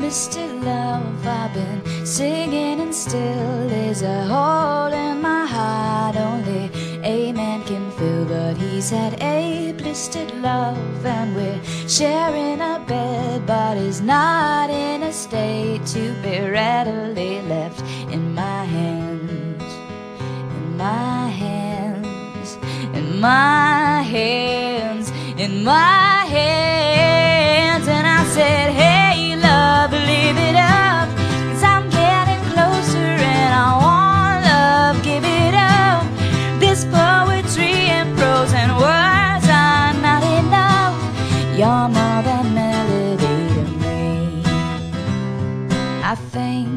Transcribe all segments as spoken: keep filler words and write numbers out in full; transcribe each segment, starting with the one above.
Mister Love, I've been singing and still there's a hole in my heart only a man can fill. But he's had a blistered love and we're sharing a bed, but he's not in a state to be readily left in my hands, in my hands, in my hands, in my hands. And I said, hey love, leave it up, 'cause I'm getting closer and I want love, give it up. This poetry and prose and words are not enough. You're more than melody to me, I think.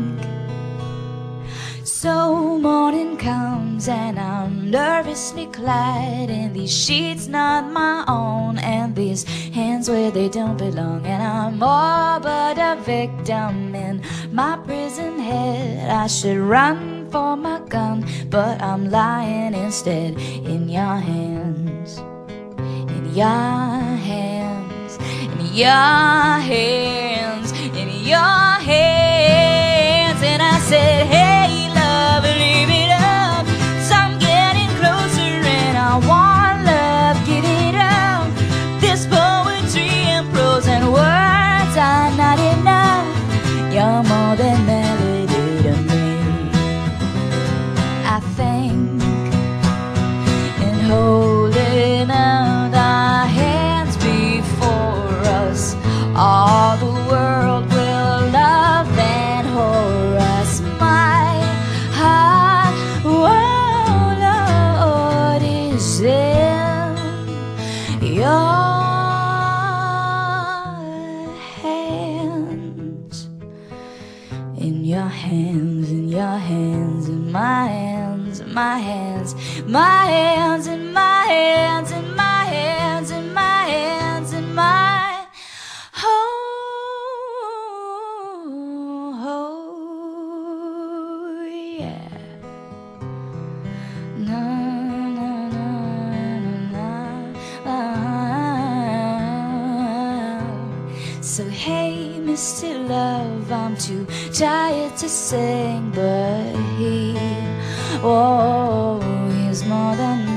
So morning comes and I'm nervously clad in these sheets not my own, and these hands where they don't belong, and I'm all but a victim in my prison head. I should run for my gun, but I'm lying instead in your hands, in your hands, in your hands, in your hands. And I said, hey love, leave it up, 'cause I'm getting closer and I want love, give it up. This poetry and prose and words are not enough. You're more than melody to me, I think. And holding out our hands before us, all the world will love and whore us. My heart, oh Lord, is in your hands, in your hands, in your hands, in my hands, in my hands, my hands, in my hands, in my hands, in my hands, in my oh, oh yeah. Na na na na na. So hey Mister Love, I'm too tired to sing, but he, oh, he's more than